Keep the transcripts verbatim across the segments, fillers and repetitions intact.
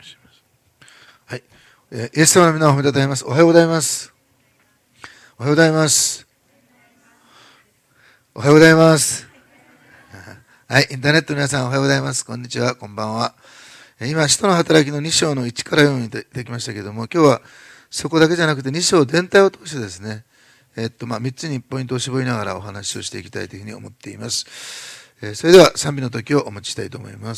はい、えー、イエス様の皆を褒めたたえます。おはようございます。おはようございます。おはようございます。はい、インターネットの皆さんおはようございます。こんにちは、こんばんは。今、使徒の働きのに章のいちからよんに出てきましたけれども、今日はそこだけじゃなくてに章全体を通してですね、えっと、まあ、みっつにポイントを絞りながらお話をしていきたいというふうに思っています。えー、それでは賛美の時をお待ちしたいと思います。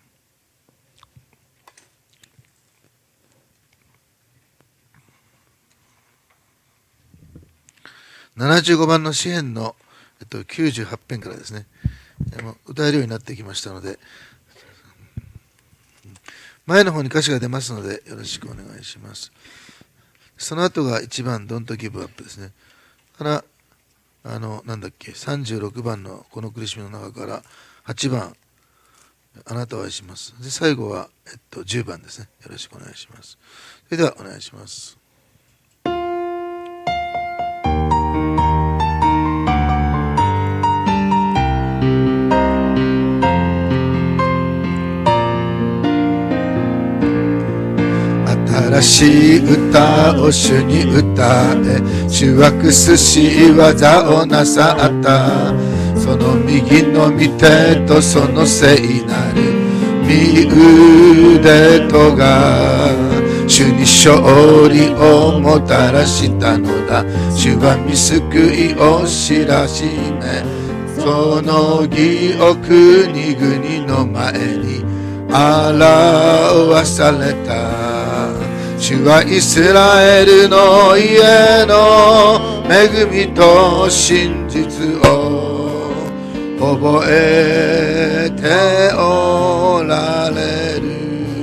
ななじゅうごばんの詩編の、えっと、きゅうじゅうはち編からですね、もう歌えるようになってきましたので、前の方に歌詞が出ますのでよろしくお願いします。その後がいちばん Don't Give Up ですね。からあのなんだっけさんじゅうろくばんのこの苦しみの中からはちばんあなたを愛します。で最後は、えっと、じゅうばんですね。よろしくお願いします。それではお願いします。新しい歌を主に歌え、主は苦しい技をなさった。その右の御手とその聖なる御腕とが主に勝利をもたらしたのだ。主は御救いを知らしめ、その義を国々の前に表された。主はイスラエルの家の恵みと真実を覚えておられる。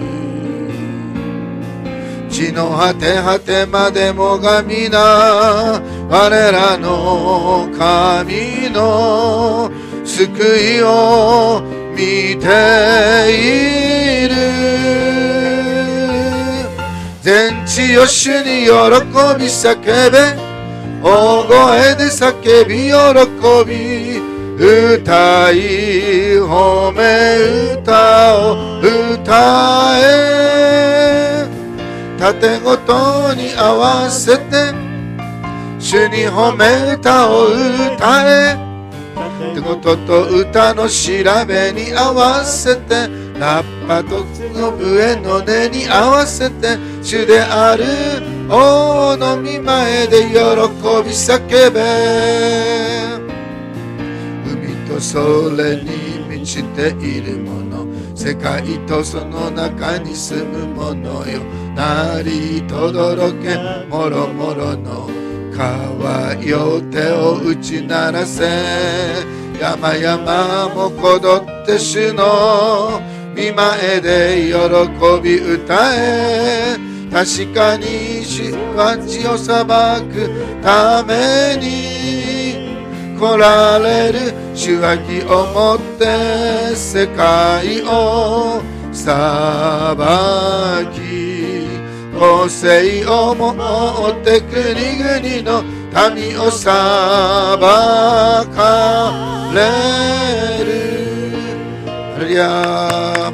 地の果て果てまでもが皆我らの神の救いを見ている。全地よ主に喜び叫べ、大声で叫び喜び歌い褒め歌を歌え。盾ごとに合わせて主に褒め歌を歌え。盾ごとと歌の調べに合わせて、ラッパとの笛の音に合わせて、主である王の御前で喜び叫べ。海とそれに満ちているもの、世界とその中に住む者よ、鳴りとどろけもろもろの川よ、手を打ち鳴らせ。山々もこどって主の御前で喜び歌え。確かに主は地を裁くために来られる。主は義をもって世界を裁き、公正をもって国々の民を裁かれる。ハレルヤ。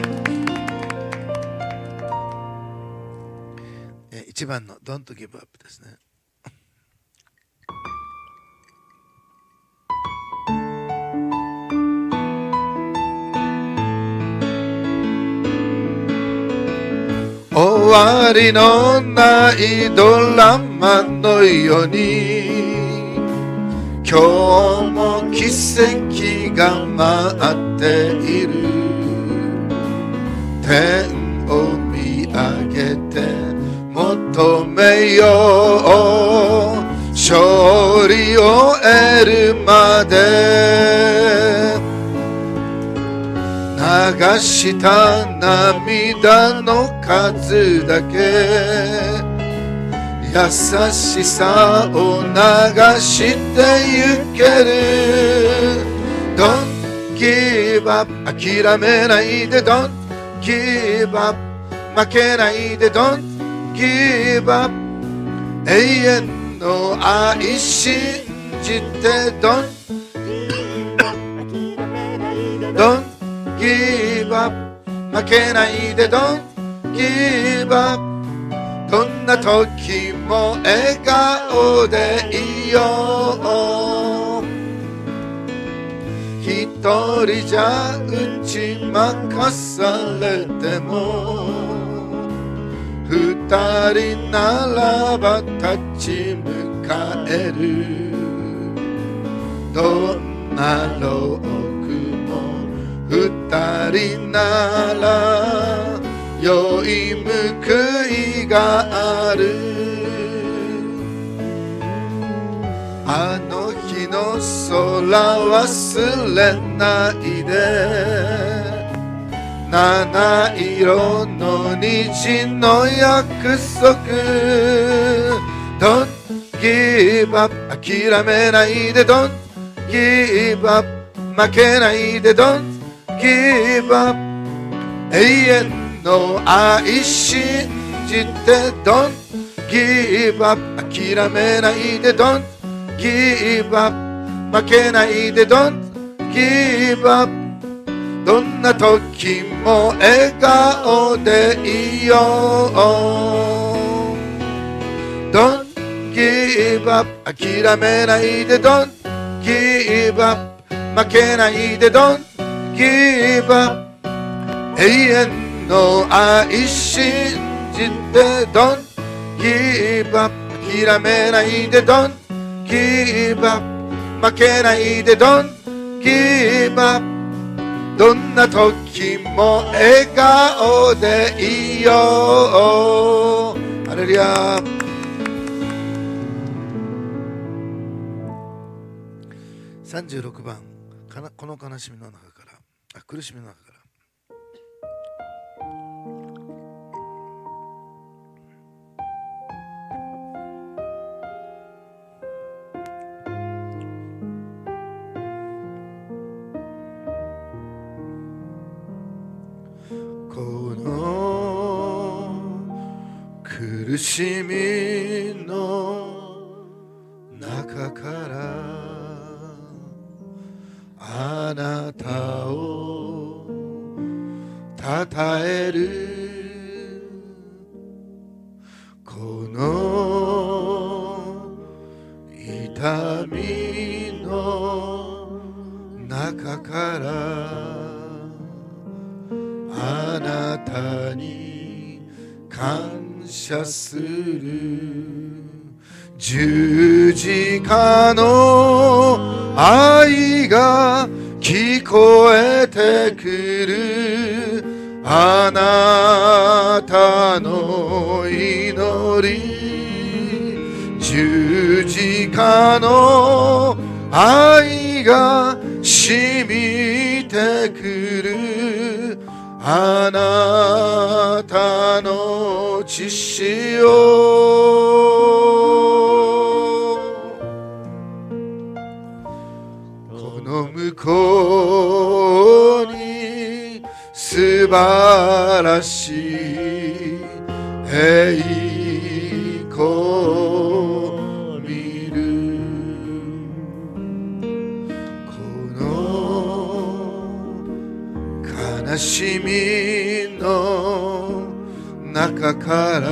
いちばんの Don't Give Up ですね。終わりのないドラマのように、今日も奇跡が待っている。天を見上げて求めよう、勝利を得るまで。流した涙の数だけ優しさを流してゆける。 Don't give up 諦めないで Don't give up 負けないで Don't give up 永遠の愛信じて Don't Don't give up 負けないで Don't give up どんな時も笑顔でいよう一人じゃ打ち負かされても二人ならば立ち向かえるどんな労苦も二人なら良い報いがあるあの日の空忘れないで七色の虹の約束 Don't give up 諦めないで Don't give up 負けないで Don't give up 永遠の愛信じて Don't give up 諦めないで Don't give up 負けないで Don't give up どんな時も笑顔でいよう Don't give up 諦めないで Don't give up 負けないで Don't give up 永遠の愛信じて Don't give up 諦めないで Don't give up 負けないで Don't give up どんな時も笑顔でいようハレルヤさんじゅうろくばんこの悲しみの中からあ苦しみの中から苦しみの中からあなたをたたえるこの痛みの中からあなたに感謝する十字架の愛が聞こえてくるあなたの祈り十字架の愛が染みてくるあなたの血潮この向こうに素晴らしい栄光見るこの悲しみの中から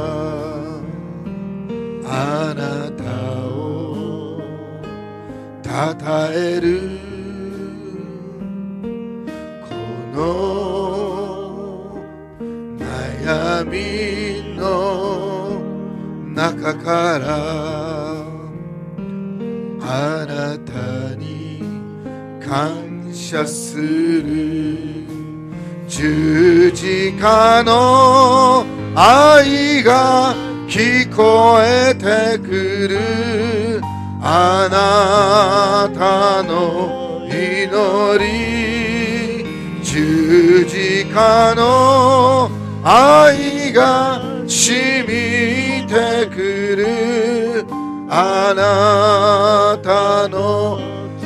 あなたをたたえるこの悩みの中からあなたに感謝する十字架の愛が聞こえてくるあなたの祈り十字架の愛が染みてくるあなたの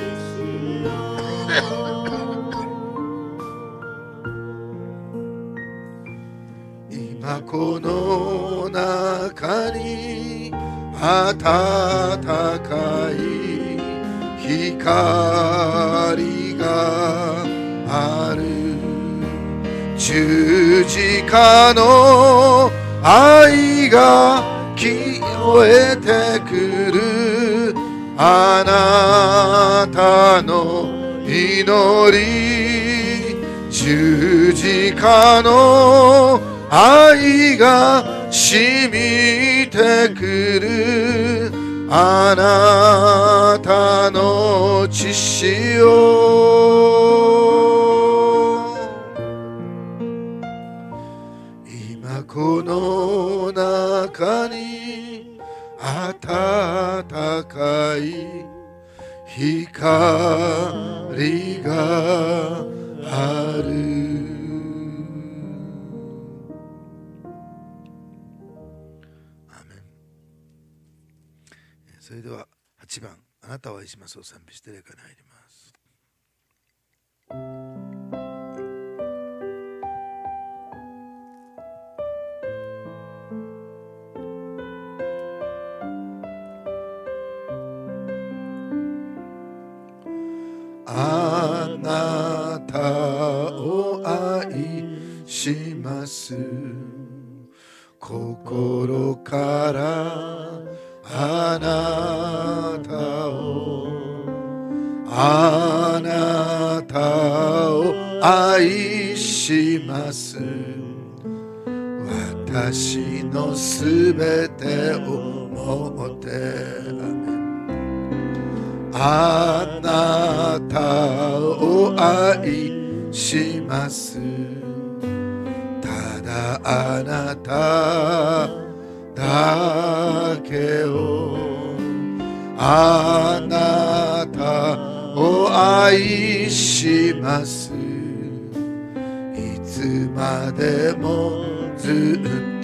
今この中に暖かい光がある十十字架の愛が聞こえてくる。あなたの祈り、十字架の愛が染みてくる。あなたの血潮、今この中に暖かい光がある。それでははちばん、あなたを愛しますを賛美して礼拝に入ります。あなたを愛します、心からあなたを、あなたを愛します。私のすべてをもって、あなたを愛します。ただあなただけを、あなたを愛します。いつまでもずっと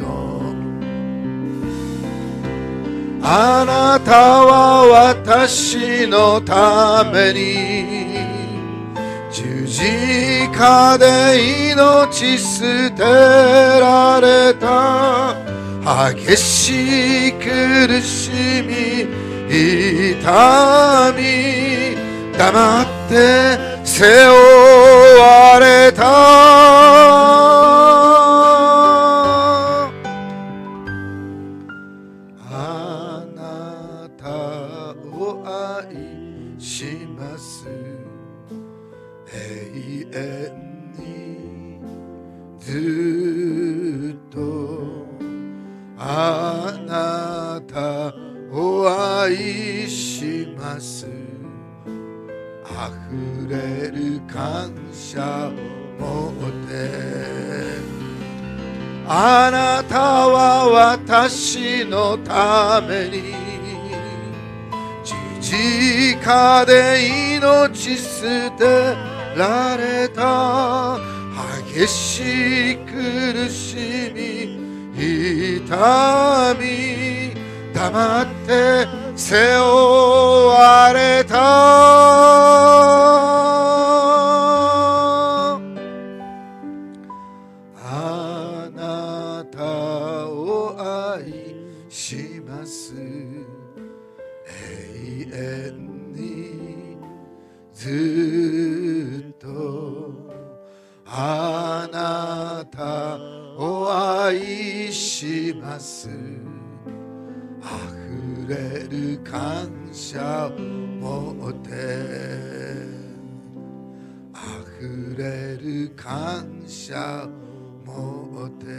あなたは私のために十字架で命捨てられた。激しい苦しみ痛み黙って背負われた。あなたを愛します、永遠にずっとあなたを愛します。溢れる感謝を持ってあなたは私のために十字架で命捨てられた。激しい苦しみ痛み黙って背負われた。あなたを愛します、永遠にずっとあなたを愛します。溢れる感謝を持って溢れる感謝を持って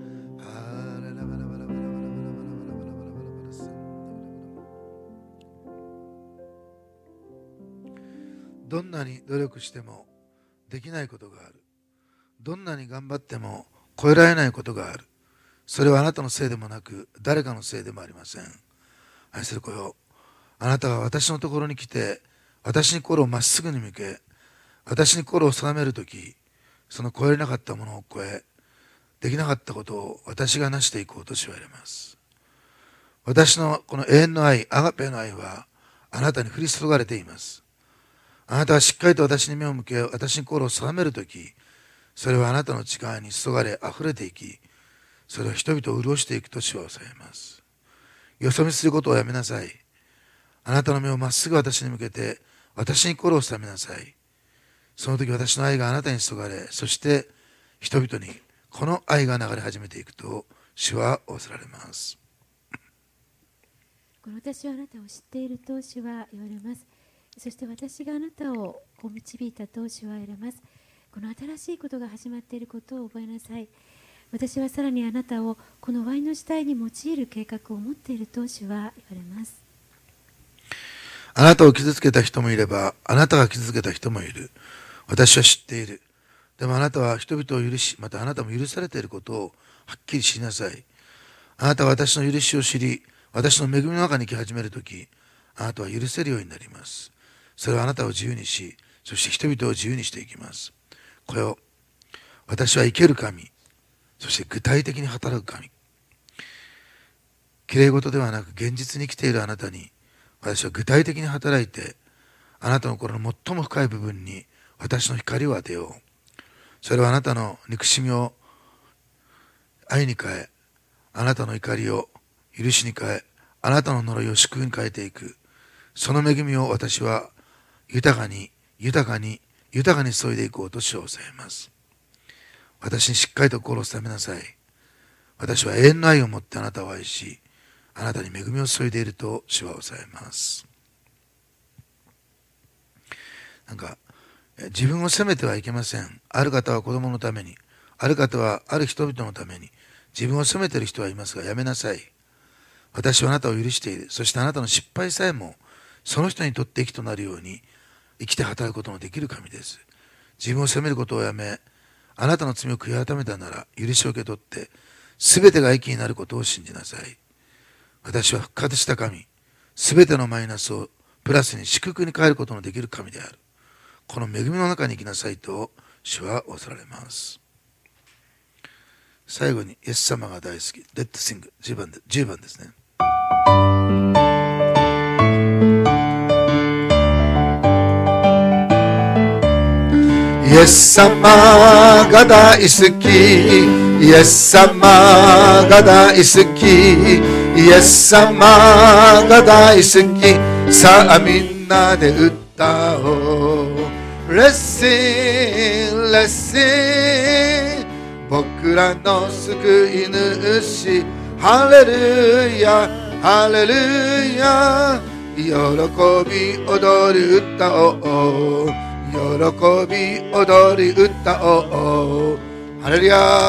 どんなに努力してもできないことがある。どんなに頑張っても超えられないことがある。それはあなたのせいでもなく誰かのせいでもありません。愛する子よ、あなたが私のところに来て私に心をまっすぐに向け私に心を定めるとき、その超えれなかったものを超えできなかったことを私が成していこうとし言われます。私のこの永遠の愛、アガペの愛はあなたに降り注がれています。あなたはしっかりと私に目を向け私に心を定めるとき、それはあなたの力に注がれ溢れていき、それは人々を潤していくと主は教えます。よそ見することをやめなさい。あなたの目をまっすぐ私に向けて私に心を定めなさい。その時私の愛があなたに注がれ、そして人々にこの愛が流れ始めていくと主は仰せられます。 この私はあなたを知っていると主は言われます。そして私があなたをこう導いたと主は言われます。この新しいことが始まっていることを覚えなさい。私はさらにあなたをこのワインの死体に用いる計画を持っていると主は言われます。 あなたを傷つけた人もいれば、あなたが傷つけた人もいる。私は知っている。でもあなたは人々を許し、またあなたも許されていることをはっきり知りなさい。あなたは私の許しを知り、私の恵みの中に生き始めるとき、あなたは許せるようになります。それはあなたを自由にし、そして人々を自由にしていきます。これを、私は生ける神、そして具体的に働く神。きれい事ではなく現実に生きているあなたに、私は具体的に働いて、あなたの心の最も深い部分に私の光を当てよう。それはあなたの憎しみを愛に変え、あなたの怒りを許しに変え、あなたの呪いを救いに変えていく。その恵みを私は豊かに、豊かに、豊かに注いでいこうと主は抑えます。私にしっかりと心を収めなさい。私は永遠の愛を持ってあなたを愛し、あなたに恵みを注いでいると主は抑えます。なんか、自分を責めてはいけません。ある方は子供のために、ある方はある人々のために、自分を責めている人はいますが、やめなさい。私はあなたを許している。そしてあなたの失敗さえも、その人にとって益となるように、生きて働くことのできる神です。自分を責めることをやめ、あなたの罪を悔い改めたなら、許しを受け取って、すべてが益になることを信じなさい。私は復活した神、すべてのマイナスをプラスに祝福に変えることのできる神である。この恵みの中に生きなさいと主は仰せられます。最後にイエス様が大好き、レッドシングじゅうばんで、じゅうばんですね。イエス様が大好き、イエス様が大好き、イエス様が大好き。さあみんなで歌おう。レッシンレッシン、僕らの救い主。ハレルヤハレルヤ、喜び踊り歌おう、喜び踊り歌おう。ハレルヤ。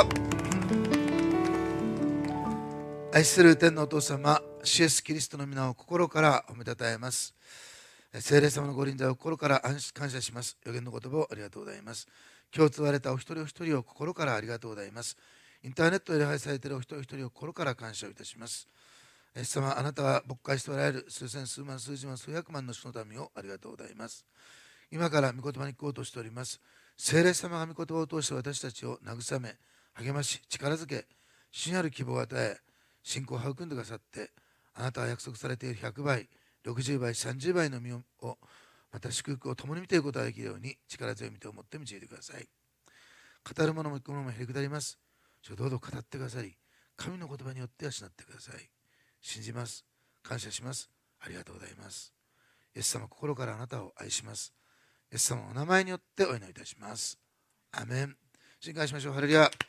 愛する天のお父様、主イエスキリストの皆を心から褒めたたえます。聖霊様のご臨在を心から感謝します。予言の言葉をありがとうございます。今日伝われたお一人お一人を心からありがとうございます。インターネットで礼拝されているお一人お一人を心から感謝をいたします。イエス様、あなたは牧会しておられる数千数万数十万数百万の人の民をありがとうございます。今から御言葉に行こうとしております。聖霊様が御言葉を通して私たちを慰め、励まし、力づけ、主にある希望を与え、信仰を育んでくださって、あなたは約束されているひゃくばい、ろくじゅうばい、さんじゅうばいの実を、また祝福を共に見ていくことができるように、力強い御手を持って導いてください。語る者も聞く者もへりくだります。主をどうぞ語ってくださり、神の言葉によって養ってください。信じます。感謝します。ありがとうございます。イエス様、心からあなたを愛します。イエス様のお名前によってお祈りいたします。アメン。信感しましょう。ハレルヤ。